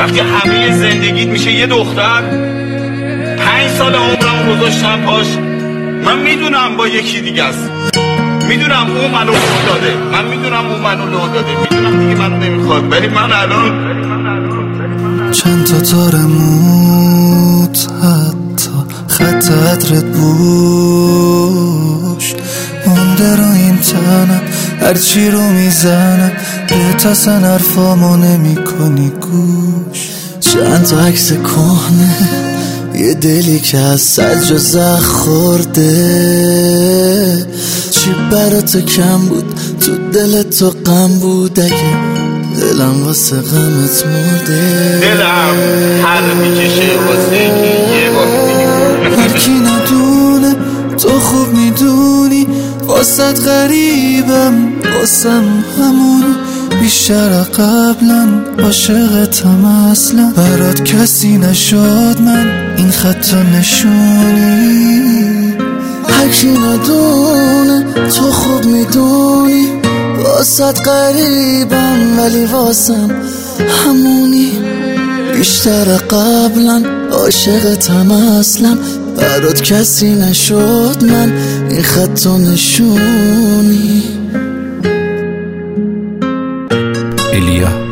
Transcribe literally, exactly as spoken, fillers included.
وقتی همه زندگیت میشه یه دختر، پنج سال عمرم گذاشتم پاش، من میدونم با یکی دیگه است، میدونم اون منو لو داده، من میدونم اون منو لو داده، میدونم دیگه منو نمیخواد، ولی من الان چند تا تار موت حتی خط عطرت بوش مونده رو این تنم، هرچی رو میزنم بهت اصلا حرفامو نمی کنی گوش. چند تا عکس کهنه، یه دلی که از سجا زخ خورده، چی برا تو کم بود تو دل تو غم بود، اگه دلم واسه غمت مرده، دلم هر میکشه واسه یه بار هرکی ندونه تو خوب میدونی واسه غریبم، واسم همونی بیشتر قبلا عاشقتم، اصلا برات کسی نشد من این خط نشونی. هرکی ندونه تو خوب میدونی واسه غریبم، ولی واسم همونی بیشتر قبلا عاشقتم، اصلا برات کسی نشد من این خط نشونی. ایلیا